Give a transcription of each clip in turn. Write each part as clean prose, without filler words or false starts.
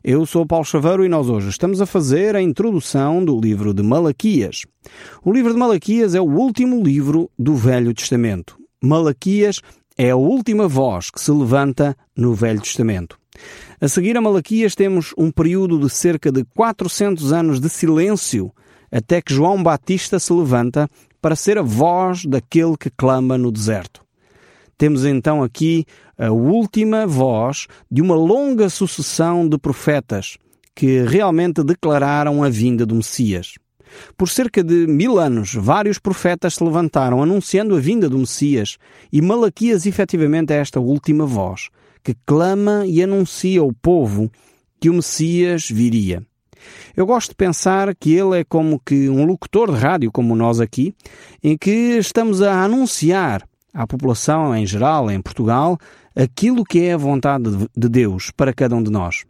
Eu sou Paulo Chaveiro e nós hoje estamos a fazer a introdução do livro de Malaquias. O livro de Malaquias é o último livro do Velho Testamento. Malaquias é a última voz que se levanta no Velho Testamento. A seguir a Malaquias temos um período de cerca de 400 anos de silêncio até que João Batista se levanta para ser a voz daquele que clama no deserto. Temos então aqui a última voz de uma longa sucessão de profetas que realmente declararam a vinda do Messias. Por cerca de 1000 anos, vários profetas se levantaram anunciando a vinda do Messias e Malaquias efetivamente é esta última voz que clama e anuncia ao povo que o Messias viria. Eu gosto de pensar que ele é como que um locutor de rádio, como nós aqui, em que estamos a anunciar à população em geral, em Portugal, aquilo que é a vontade de Deus para cada um de nós.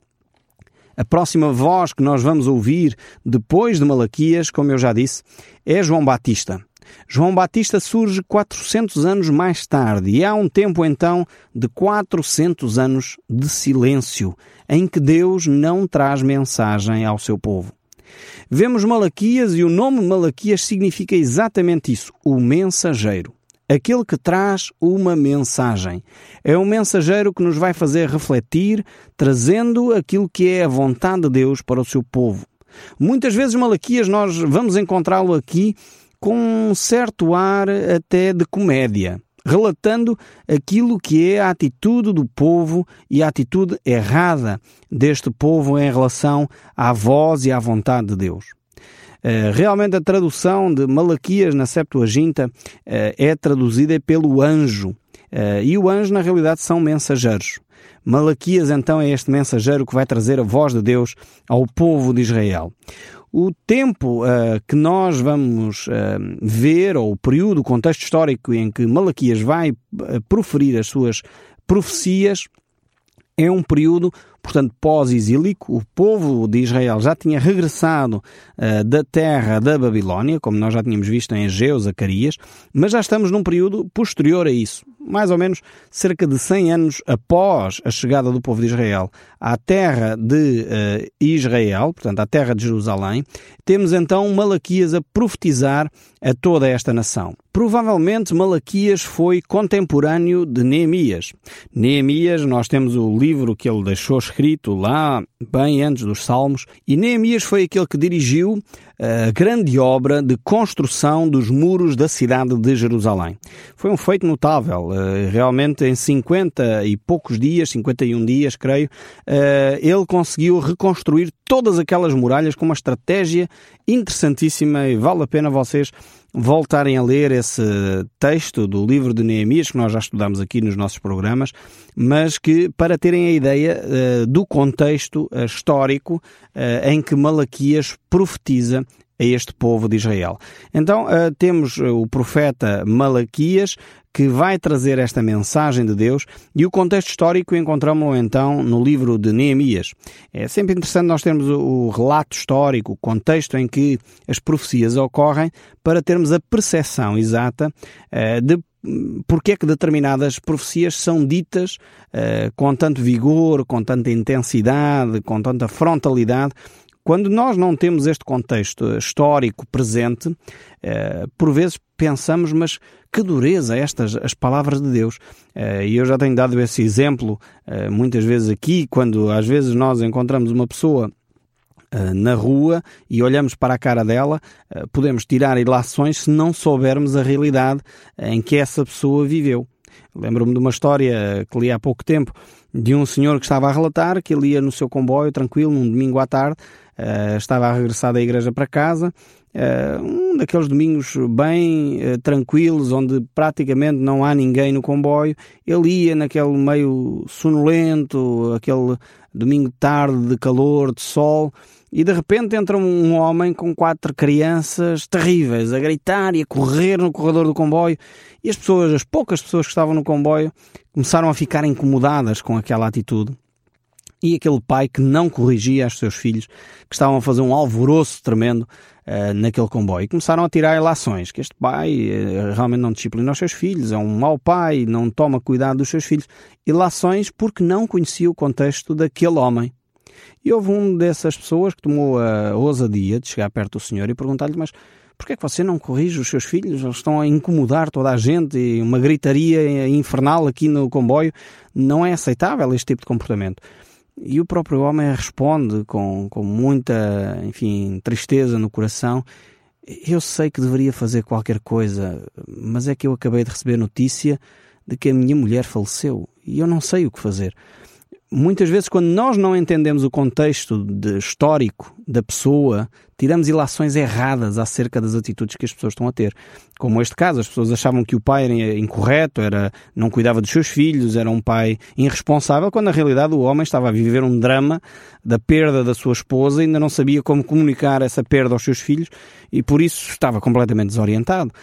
A próxima voz que nós vamos ouvir depois de Malaquias, como eu já disse, é João Batista. João Batista surge 400 anos mais tarde e há um tempo então de 400 anos de silêncio em que Deus não traz mensagem ao seu povo. Vemos Malaquias e o nome Malaquias significa exatamente isso, o mensageiro. Aquele que traz uma mensagem. É um mensageiro que nos vai fazer refletir, trazendo aquilo que é a vontade de Deus para o seu povo. Muitas vezes Malaquias nós vamos encontrá-lo aqui com um certo ar até de comédia, relatando aquilo que é a atitude do povo e a atitude errada deste povo em relação à voz e à vontade de Deus. Realmente a tradução de Malaquias na Septuaginta é traduzida pelo anjo. E o anjo na realidade são mensageiros. Malaquias então é este mensageiro que vai trazer a voz de Deus ao povo de Israel. O tempo que nós vamos ver, ou o período, o contexto histórico em que Malaquias vai proferir as suas profecias, é um período, portanto, pós-exílico. O povo de Israel já tinha regressado da terra da Babilónia, como nós já tínhamos visto em Ageu, Zacarias, mas já estamos num período posterior a isso, mais ou menos cerca de 100 anos após a chegada do povo de Israel à terra de Israel, portanto, à terra de Jerusalém. Temos então Malaquias a profetizar a toda esta nação. Provavelmente Malaquias foi contemporâneo de Neemias. Neemias, nós temos o livro que ele deixou escrito lá bem antes dos Salmos, e Neemias foi aquele que dirigiu a grande obra de construção dos muros da cidade de Jerusalém. Foi um feito notável, realmente em 50 e poucos dias, 51 dias, creio, ele conseguiu reconstruir todas aquelas muralhas com uma estratégia interessantíssima e vale a pena vocês voltarem a ler esse texto do livro de Neemias, que nós já estudamos aqui nos nossos programas, mas que para terem a ideia do contexto histórico em que Malaquias profetiza a este povo de Israel. Então temos o profeta Malaquias que vai trazer esta mensagem de Deus e o contexto histórico encontramos-lo então no livro de Neemias. É sempre interessante nós termos o relato histórico, o contexto em que as profecias ocorrem para termos a percepção exata de porque é que determinadas profecias são ditas com tanto vigor, com tanta intensidade, com tanta frontalidade. Quando nós não temos este contexto histórico presente, por vezes pensamos, mas que dureza estas as palavras de Deus. E eu já tenho dado esse exemplo muitas vezes aqui, quando às vezes nós encontramos uma pessoa na rua e olhamos para a cara dela, podemos tirar ilações se não soubermos a realidade em que essa pessoa viveu. Lembro-me de uma história que li há pouco tempo de um senhor que estava a relatar que ele ia no seu comboio tranquilo num domingo à tarde, estava a regressar da igreja para casa, um daqueles domingos bem tranquilos, onde praticamente não há ninguém no comboio. Ele ia naquele meio sonolento, aquele domingo de tarde de calor, de sol, e de repente entra um homem com 4 crianças terríveis a gritar e a correr no corredor do comboio, e as poucas pessoas que estavam no comboio começaram a ficar incomodadas com aquela atitude. E aquele pai que não corrigia os seus filhos, que estavam a fazer um alvoroço tremendo naquele comboio. E começaram a tirar ilações, que este pai realmente não disciplina os seus filhos, é um mau pai, não toma cuidado dos seus filhos. Ilações porque não conhecia o contexto daquele homem. E houve um dessas pessoas que tomou a ousadia de chegar perto do Senhor e perguntar-lhe: mas porquê é que você não corrige os seus filhos? Eles estão a incomodar toda a gente e uma gritaria infernal aqui no comboio. Não é aceitável este tipo de comportamento. E o próprio homem responde com muita, tristeza no coração: eu sei que deveria fazer qualquer coisa, mas é que eu acabei de receber notícia de que a minha mulher faleceu e eu não sei o que fazer. Muitas vezes, quando nós não entendemos o contexto histórico da pessoa, tiramos ilações erradas acerca das atitudes que as pessoas estão a ter. Como este caso, as pessoas achavam que o pai era incorreto, não cuidava dos seus filhos, era um pai irresponsável, quando na realidade o homem estava a viver um drama da perda da sua esposa e ainda não sabia como comunicar essa perda aos seus filhos e por isso estava completamente desorientado.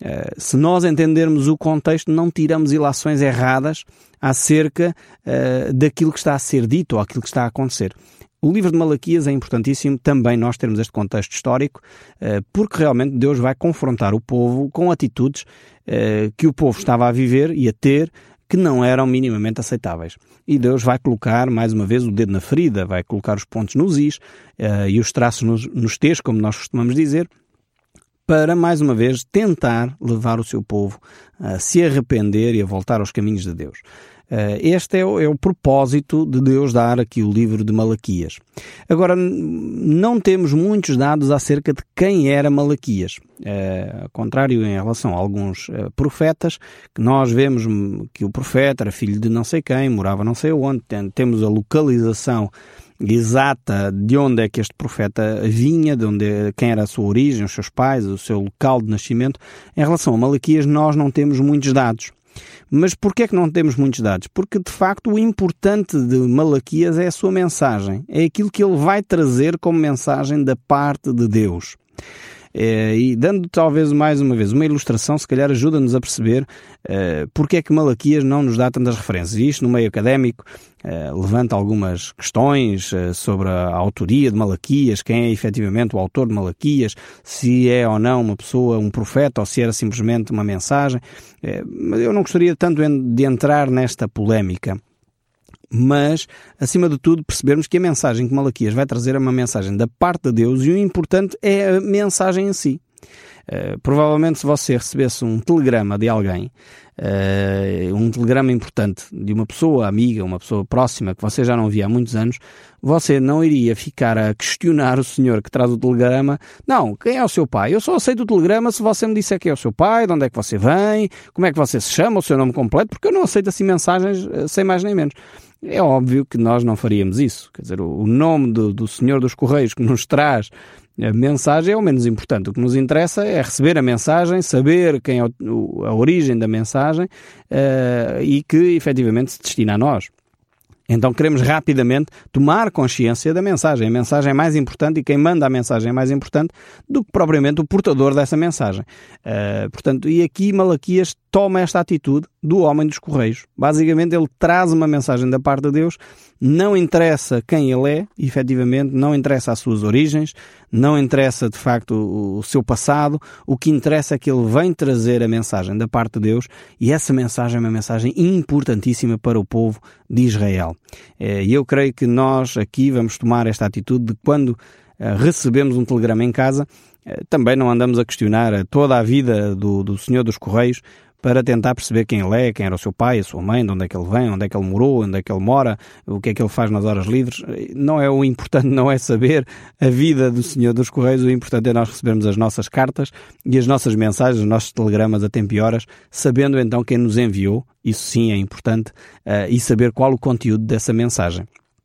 Se nós entendermos o contexto, não tiramos ilações erradas acerca daquilo que está a ser dito ou aquilo que está a acontecer. O livro de Malaquias é importantíssimo também nós termos este contexto histórico, porque realmente Deus vai confrontar o povo com atitudes que o povo estava a viver e a ter que não eram minimamente aceitáveis. E Deus vai colocar, mais uma vez, o dedo na ferida, vai colocar os pontos nos is e os traços nos t's, como nós costumamos dizer, para, mais uma vez, tentar levar o seu povo a se arrepender e a voltar aos caminhos de Deus. Este é o propósito de Deus dar aqui o livro de Malaquias. Agora, não temos muitos dados acerca de quem era Malaquias. Ao contrário, em relação a alguns profetas, que nós vemos que o profeta era filho de não sei quem, morava não sei onde, temos a localização exata de onde é que este profeta vinha, quem era a sua origem, os seus pais, o seu local de nascimento. Em relação a Malaquias, nós não temos muitos dados. Mas porquê é que não temos muitos dados? Porque, de facto, o importante de Malaquias é a sua mensagem. É aquilo que ele vai trazer como mensagem da parte de Deus. E dando talvez mais uma vez uma ilustração, se calhar ajuda-nos a perceber porque é que Malaquias não nos dá tantas referências. E isto, no meio académico, levanta algumas questões sobre a autoria de Malaquias, quem é efetivamente o autor de Malaquias, se é ou não uma pessoa, um profeta, ou se era simplesmente uma mensagem. Mas eu não gostaria tanto de entrar nesta polémica. Mas, acima de tudo, percebermos que a mensagem que Malaquias vai trazer é uma mensagem da parte de Deus e o importante é a mensagem em si. Provavelmente, se você recebesse um telegrama de alguém, um telegrama importante de uma pessoa amiga, uma pessoa próxima que você já não via há muitos anos, você não iria ficar a questionar o senhor que traz o telegrama. Não, quem é o seu pai? Eu só aceito o telegrama se você me disser quem é o seu pai, de onde é que você vem, como é que você se chama, o seu nome completo, porque eu não aceito assim mensagens sem mais nem menos. É óbvio que nós não faríamos isso. Quer dizer, o nome do Senhor dos Correios que nos traz a mensagem é o menos importante. O que nos interessa é receber a mensagem, saber quem é a origem da mensagem e que efetivamente se destina a nós. Então queremos rapidamente tomar consciência da mensagem. A mensagem é mais importante e quem manda a mensagem é mais importante do que propriamente o portador dessa mensagem. Portanto, e aqui Malaquias toma esta atitude do homem dos Correios. Basicamente ele traz uma mensagem da parte de Deus, não interessa quem ele é, efetivamente, não interessa as suas origens, não interessa de facto o seu passado, o que interessa é que ele vem trazer a mensagem da parte de Deus e essa mensagem é uma mensagem importantíssima para o povo de Israel. E eu creio que nós aqui vamos tomar esta atitude de quando recebemos um telegrama em casa, também não andamos a questionar toda a vida do Senhor dos Correios para tentar perceber quem ele é, quem era o seu pai, a sua mãe, de onde é que ele vem, onde é que ele morou, onde é que ele mora, o que é que ele faz nas horas livres. Não é o importante, não é saber a vida do Senhor dos Correios, o importante é nós recebermos as nossas cartas e as nossas mensagens, os nossos telegramas a tempo e horas, sabendo então quem nos enviou, isso sim é importante, e saber qual o conteúdo dessa mensagem.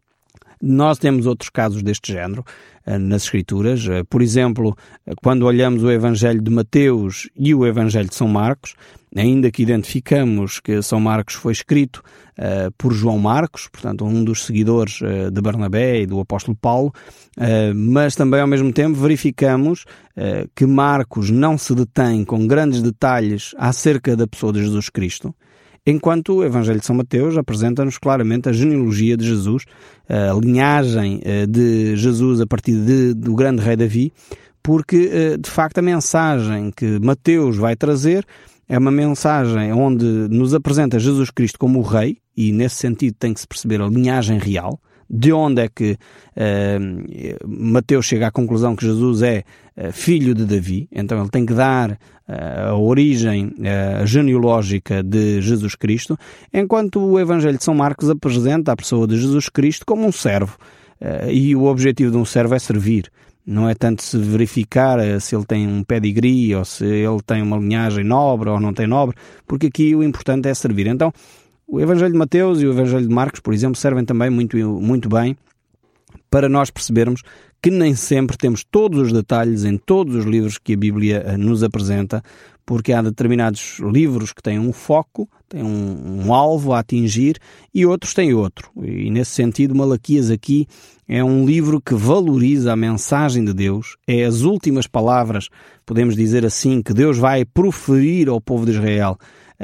Nós temos outros casos deste género nas Escrituras. Por exemplo, quando olhamos o Evangelho de Mateus e o Evangelho de São Marcos, ainda que identificamos que São Marcos foi escrito por João Marcos, portanto um dos seguidores de Barnabé e do apóstolo Paulo, mas também ao mesmo tempo verificamos que Marcos não se detém com grandes detalhes acerca da pessoa de Jesus Cristo, enquanto o Evangelho de São Mateus apresenta-nos claramente a genealogia de Jesus, a linhagem de Jesus a partir do grande rei Davi, porque de facto a mensagem que Mateus vai trazer é uma mensagem onde nos apresenta Jesus Cristo como o rei, e nesse sentido tem que se perceber a linhagem real de onde é que Mateus chega à conclusão que Jesus é filho de Davi. Então ele tem que dar a origem genealógica de Jesus Cristo, enquanto o Evangelho de São Marcos apresenta a pessoa de Jesus Cristo como um servo. E o objetivo de um servo é servir. Não é tanto se verificar se ele tem um pedigree ou se ele tem uma linhagem nobre ou não tem nobre, porque aqui o importante é servir. Então, o Evangelho de Mateus e o Evangelho de Marcos, por exemplo, servem também muito bem para nós percebermos que nem sempre temos todos os detalhes em todos os livros que a Bíblia nos apresenta, porque há determinados livros que têm um foco, têm um alvo a atingir e outros têm outro. E nesse sentido, Malaquias aqui é um livro que valoriza a mensagem de Deus, é as últimas palavras, podemos dizer assim, que Deus vai proferir ao povo de Israel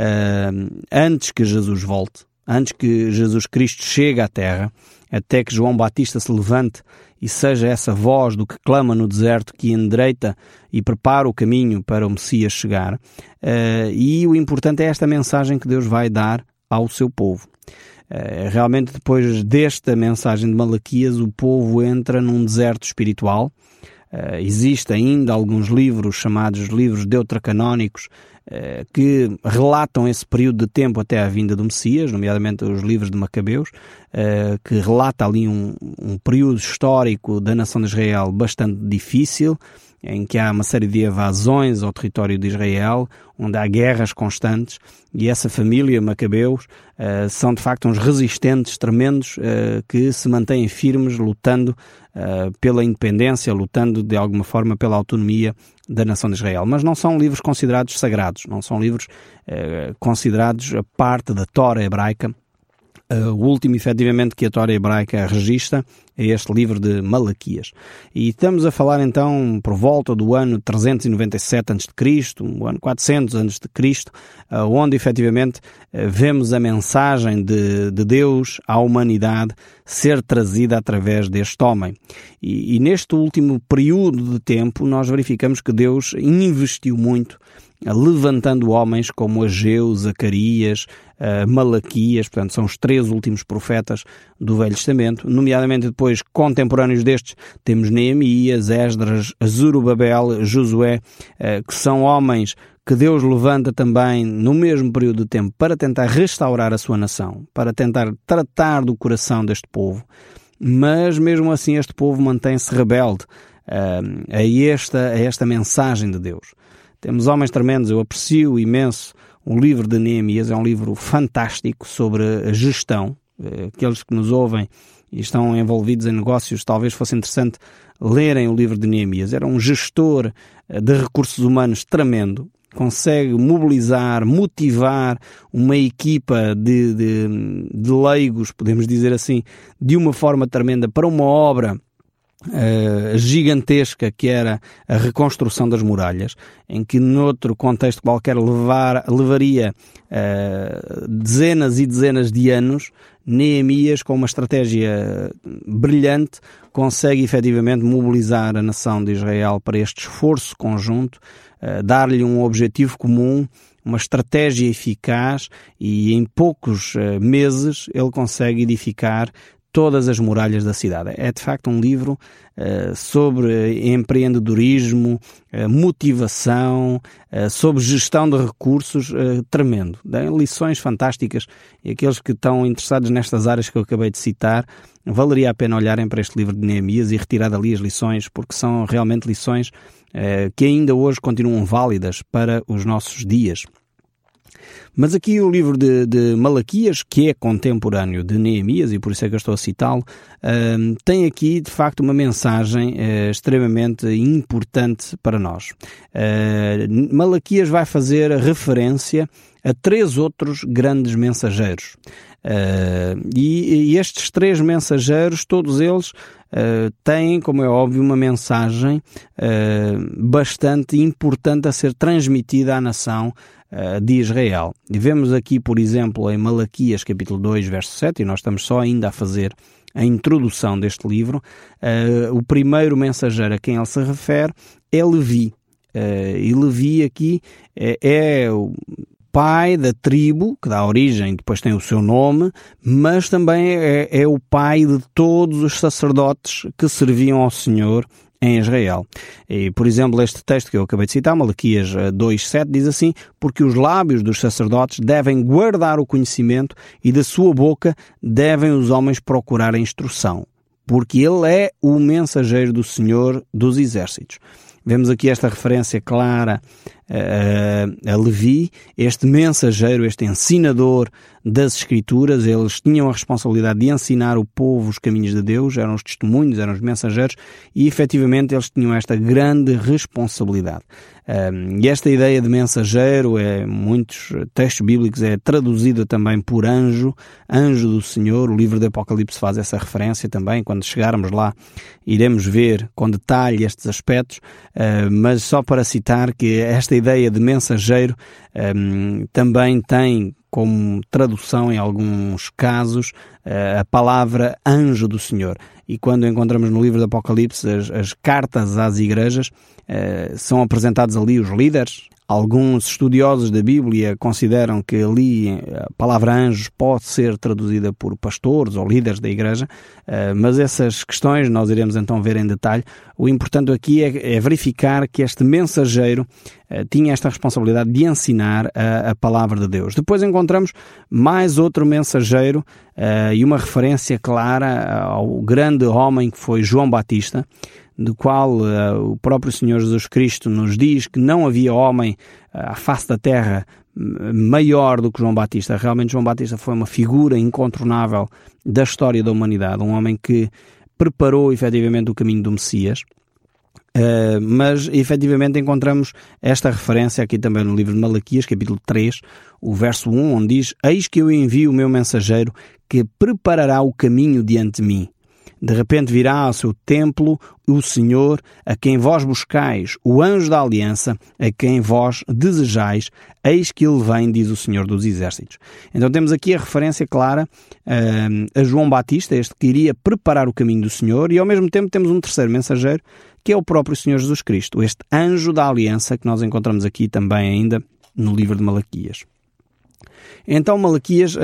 antes que Jesus volte, antes que Jesus Cristo chegue à terra, até que João Batista se levante e seja essa voz do que clama no deserto, que endireita e prepara o caminho para o Messias chegar. E o importante é esta mensagem que Deus vai dar ao seu povo. Realmente, depois desta mensagem de Malaquias, o povo entra num deserto espiritual. Existem ainda alguns livros chamados livros deuterocanónicos que relatam esse período de tempo até à vinda do Messias, nomeadamente os livros de Macabeus, que relata ali um período histórico da nação de Israel bastante difícil, em que há uma série de evasões ao território de Israel, onde há guerras constantes, e essa família, Macabeus, são de facto uns resistentes tremendos que se mantêm firmes, lutando pela independência, lutando de alguma forma pela autonomia da nação de Israel. Mas não são livros considerados sagrados, não são livros considerados a parte da Tora hebraica. O último, efetivamente, que a Tora hebraica registra é este livro de Malaquias. E estamos a falar, então, por volta do ano 397 a.C., o ano 400 a.C., onde, efetivamente, vemos a mensagem de Deus à humanidade ser trazida através deste homem. E neste último período de tempo, nós verificamos que Deus investiu muito levantando homens como Ageu, Zacarias, Malaquias, portanto são os 3 últimos profetas do Velho Testamento, nomeadamente depois contemporâneos destes temos Neemias, Esdras, Zorobabel, Josué, que são homens que Deus levanta também no mesmo período de tempo para tentar restaurar a sua nação, para tentar tratar do coração deste povo, mas mesmo assim este povo mantém-se rebelde a esta mensagem de Deus. Temos homens tremendos, eu aprecio imenso o livro de Neemias, é um livro fantástico sobre a gestão. Aqueles que nos ouvem e estão envolvidos em negócios, talvez fosse interessante lerem o livro de Neemias. Era um gestor de recursos humanos tremendo, consegue mobilizar, motivar uma equipa de leigos, podemos dizer assim, de uma forma tremenda para uma obra gigantesca que era a reconstrução das muralhas, em que noutro contexto qualquer levaria dezenas e dezenas de anos. Neemias, com uma estratégia brilhante, consegue efetivamente mobilizar a nação de Israel para este esforço conjunto, dar-lhe um objetivo comum, uma estratégia eficaz, e em poucos meses ele consegue edificar todas as muralhas da cidade. É de facto um livro sobre empreendedorismo, motivação, sobre gestão de recursos, tremendo. Dão lições fantásticas, e aqueles que estão interessados nestas áreas que eu acabei de citar, valeria a pena olharem para este livro de Neemias e retirar dali as lições, porque são realmente lições que ainda hoje continuam válidas para os nossos dias. Mas aqui o livro de Malaquias, que é contemporâneo de Neemias, e por isso é que eu estou a citá-lo, tem aqui de facto uma mensagem extremamente importante para nós. Malaquias vai fazer referência a 3 outros grandes mensageiros. E estes 3 mensageiros, todos eles têm, como é óbvio, uma mensagem bastante importante a ser transmitida à nação de Israel. E vemos aqui, por exemplo, em Malaquias capítulo 2, verso 7, e nós estamos só ainda a fazer a introdução deste livro, o primeiro mensageiro a quem ele se refere é Levi. E Levi aqui é o pai da tribo, que dá origem, depois tem o seu nome, mas também é o pai de todos os sacerdotes que serviam ao Senhor em Israel. E, por exemplo, este texto que eu acabei de citar, Malaquias 2:7, diz assim: porque os lábios dos sacerdotes devem guardar o conhecimento e da sua boca devem os homens procurar a instrução, porque ele é o mensageiro do Senhor dos exércitos. Vemos aqui esta referência clara a Levi, este mensageiro, este ensinador das Escrituras. Eles tinham a responsabilidade de ensinar o povo os caminhos de Deus, eram os testemunhos, eram os mensageiros, e efetivamente eles tinham esta grande responsabilidade. E esta ideia de mensageiro, muitos textos bíblicos, é traduzida também por anjo do Senhor. O livro do Apocalipse faz essa referência também. Quando chegarmos lá, iremos ver com detalhe estes aspectos, mas só para citar que esta ideia de mensageiro também tem como tradução, em alguns casos, a palavra anjo do Senhor. E quando encontramos no livro do Apocalipse as cartas às igrejas, são apresentados ali os líderes. Alguns estudiosos da Bíblia consideram que ali a palavra anjos pode ser traduzida por pastores ou líderes da igreja, mas essas questões nós iremos então ver em detalhe. O importante aqui é verificar que este mensageiro tinha esta responsabilidade de ensinar a palavra de Deus. Depois encontramos mais outro mensageiro e uma referência clara ao grande homem que foi João Batista, do qual o próprio Senhor Jesus Cristo nos diz que não havia homem à face da terra maior do que João Batista. Realmente João Batista foi uma figura incontornável da história da humanidade, um homem que preparou efetivamente o caminho do Messias. Mas efetivamente encontramos esta referência aqui também no livro de Malaquias, capítulo 3, o verso 1, onde diz: eis que eu envio o meu mensageiro que preparará o caminho diante de mim. De repente virá ao seu templo o Senhor, a quem vós buscais, o anjo da aliança, a quem vós desejais, eis que ele vem, diz o Senhor dos exércitos. Então temos aqui a referência clara a João Batista, este que iria preparar o caminho do Senhor, e ao mesmo tempo temos um terceiro mensageiro, que é o próprio Senhor Jesus Cristo, este anjo da aliança que nós encontramos aqui também ainda no livro de Malaquias. Então Malaquias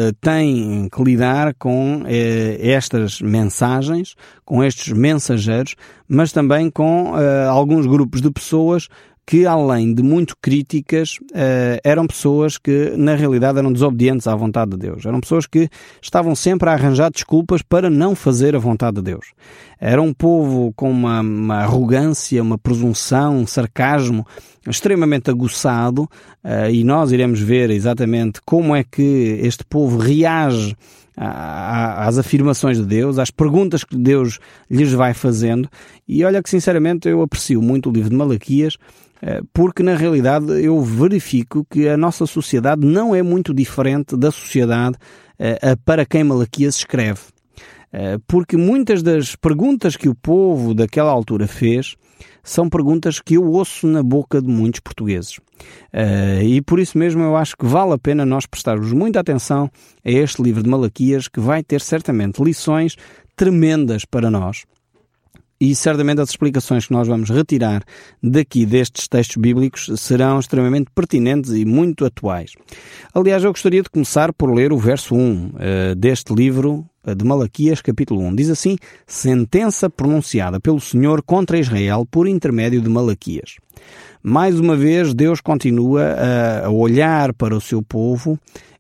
tem que lidar com estas mensagens, com estes mensageiros, mas também com alguns grupos de pessoas que, além de muito críticas, eram pessoas que, na realidade, eram desobedientes à vontade de Deus. Eram pessoas que estavam sempre a arranjar desculpas para não fazer a vontade de Deus. Era um povo com uma arrogância, uma presunção, um sarcasmo extremamente aguçado, e nós iremos ver exatamente como é que este povo reage às afirmações de Deus, às perguntas que Deus lhes vai fazendo. E olha que, sinceramente, eu aprecio muito o livro de Malaquias, porque na realidade eu verifico que a nossa sociedade não é muito diferente da sociedade para quem Malaquias escreve. Porque muitas das perguntas que o povo daquela altura fez são perguntas que eu ouço na boca de muitos portugueses. E por isso mesmo eu acho que vale a pena nós prestarmos muita atenção a este livro de Malaquias, que vai ter certamente lições tremendas para nós. E certamente as explicações que nós vamos retirar daqui destes textos bíblicos serão extremamente pertinentes e muito atuais. Aliás, eu gostaria de começar por ler o verso 1 deste livro de Malaquias, capítulo 1. Diz assim: sentença pronunciada pelo Senhor contra Israel por intermédio de Malaquias. Mais uma vez, Deus continua a olhar para o seu povo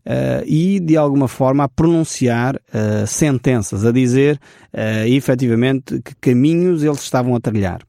e, de alguma forma, a pronunciar sentenças, a dizer efetivamente que caminhos eles estavam a trilhar,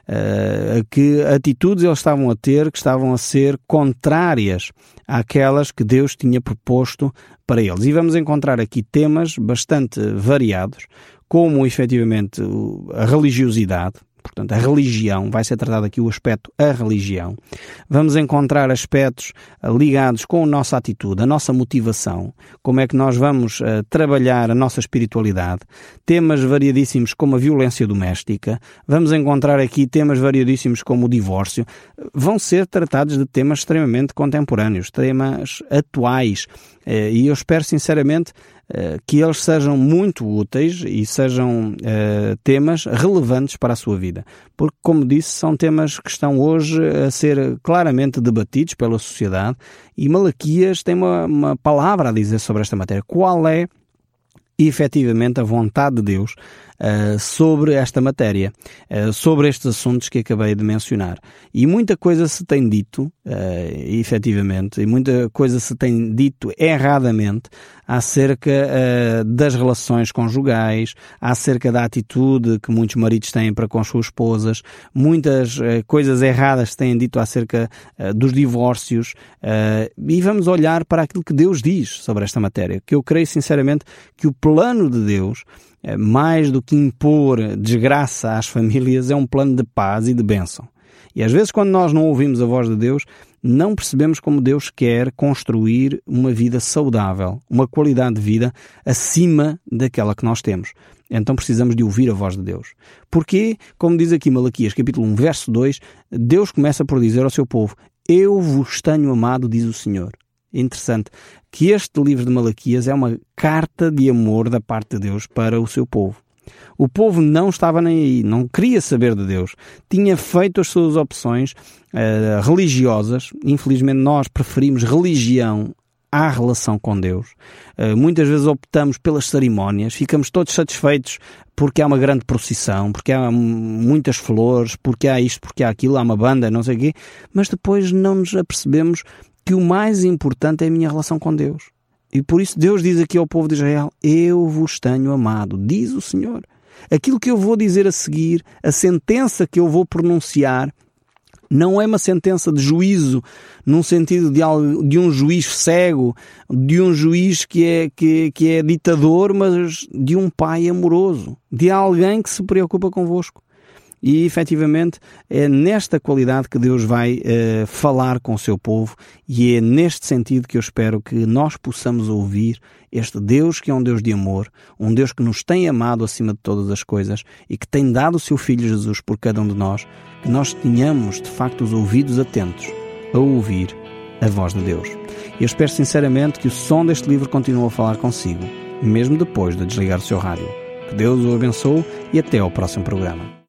que atitudes eles estavam a ter, que estavam a ser contrárias àquelas que Deus tinha proposto para eles. E vamos encontrar aqui temas bastante variados, como efetivamente a religiosidade. Portanto, a religião, vai ser tratado aqui o aspecto a religião. Vamos encontrar aspectos ligados com a nossa atitude, a nossa motivação, como é que nós vamos trabalhar a nossa espiritualidade. Temas variadíssimos como a violência doméstica. Vamos encontrar aqui temas variadíssimos como o divórcio. Vão ser tratados de temas extremamente contemporâneos, temas atuais. E eu espero sinceramente que eles sejam muito úteis e sejam temas relevantes para a sua vida. Porque, como disse, são temas que estão hoje a ser claramente debatidos pela sociedade e Malaquias tem uma palavra a dizer sobre esta matéria. Qual é efetivamente a vontade de Deus sobre esta matéria, sobre estes assuntos que acabei de mencionar. E muita coisa se tem dito, efetivamente, e muita coisa se tem dito erradamente acerca das relações conjugais, acerca da atitude que muitos maridos têm para com as suas esposas, muitas coisas erradas se têm dito acerca dos divórcios, e vamos olhar para aquilo que Deus diz sobre esta matéria, que eu creio sinceramente que o plano de Deus, mais do que impor desgraça às famílias, é um plano de paz e de bênção. E às vezes, quando nós não ouvimos a voz de Deus, não percebemos como Deus quer construir uma vida saudável, uma qualidade de vida acima daquela que nós temos. Então precisamos de ouvir a voz de Deus. Porque, como diz aqui Malaquias, capítulo 1, verso 2, Deus começa por dizer ao seu povo: eu vos tenho amado, diz o Senhor. Interessante que este livro de Malaquias é uma carta de amor da parte de Deus para o seu povo. O povo não estava nem aí, não queria saber de Deus. Tinha feito as suas opções religiosas. Infelizmente nós preferimos religião à relação com Deus. Muitas vezes optamos pelas cerimónias, ficamos todos satisfeitos porque há uma grande procissão, porque há muitas flores, porque há isto, porque há aquilo, há uma banda, não sei o quê, mas depois não nos apercebemos que o mais importante é a minha relação com Deus. E por isso Deus diz aqui ao povo de Israel: eu vos tenho amado, diz o Senhor. Aquilo que eu vou dizer a seguir, a sentença que eu vou pronunciar, não é uma sentença de juízo, num sentido de um juiz cego, de um juiz que é ditador, mas de um pai amoroso, de alguém que se preocupa convosco. E, efetivamente, é nesta qualidade que Deus vai falar com o seu povo, e é neste sentido que eu espero que nós possamos ouvir este Deus que é um Deus de amor, um Deus que nos tem amado acima de todas as coisas e que tem dado o seu Filho Jesus por cada um de nós, que nós tenhamos, de facto, os ouvidos atentos a ouvir a voz de Deus. Eu espero sinceramente que o som deste livro continue a falar consigo, mesmo depois de desligar o seu rádio. Que Deus o abençoe e até ao próximo programa.